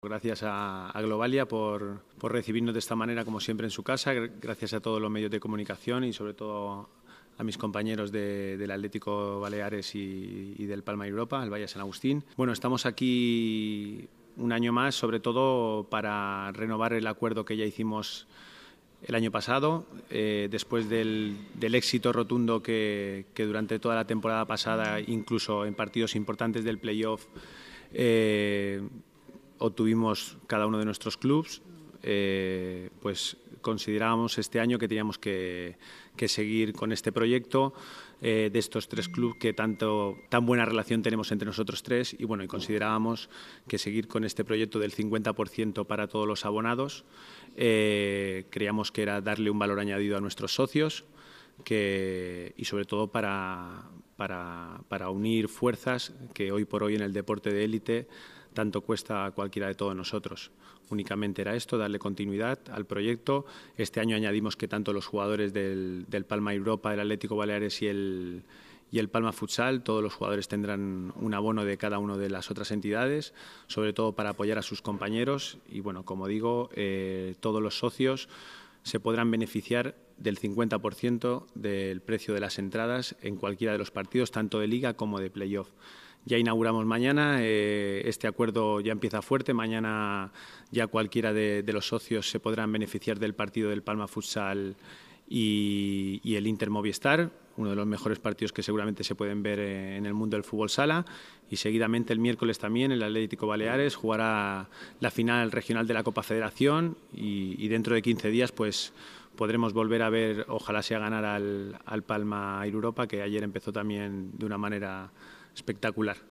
Gracias a Globalia por recibirnos de esta manera, como siempre, en su casa. Gracias a todos los medios de comunicación y, sobre todo, a mis compañeros del Atlético Baleares y del Palma Europa, el Valle San Agustín. Bueno, estamos aquí un año más, sobre todo para renovar el acuerdo que ya hicimos el año pasado, después del éxito rotundo que durante toda la temporada pasada, incluso en partidos importantes del playoff, obtuvimos cada uno de nuestros clubes, pues considerábamos este año que teníamos que seguir con este proyecto de estos tres clubes que tan buena relación tenemos entre nosotros tres, y bueno, y considerábamos que seguir con este proyecto del 50% para todos los abonados, creíamos que era darle un valor añadido a nuestros socios, y sobre todo para unir fuerzas que hoy por hoy en el deporte de élite tanto cuesta a cualquiera de todos nosotros. Únicamente era esto, darle continuidad al proyecto. Este año añadimos que tanto los jugadores del Palma Europa, del Atlético Baleares y el Palma Futsal, todos los jugadores tendrán un abono de cada una de las otras entidades, sobre todo para apoyar a sus compañeros. Y bueno, como digo, todos los socios se podrán beneficiar del 50% del precio de las entradas en cualquiera de los partidos, tanto de Liga como de Playoff. Ya inauguramos mañana, este acuerdo ya empieza fuerte. Mañana ya cualquiera de los socios se podrán beneficiar del partido del Palma Futsal y el Inter Movistar, uno de los mejores partidos que seguramente se pueden ver en el mundo del fútbol sala. Y seguidamente el miércoles también el Atlético Baleares jugará la final regional de la Copa Federación, y dentro de 15 días pues podremos volver a ver, ojalá sea ganar al Palma Europa, que ayer empezó también de una manera espectacular.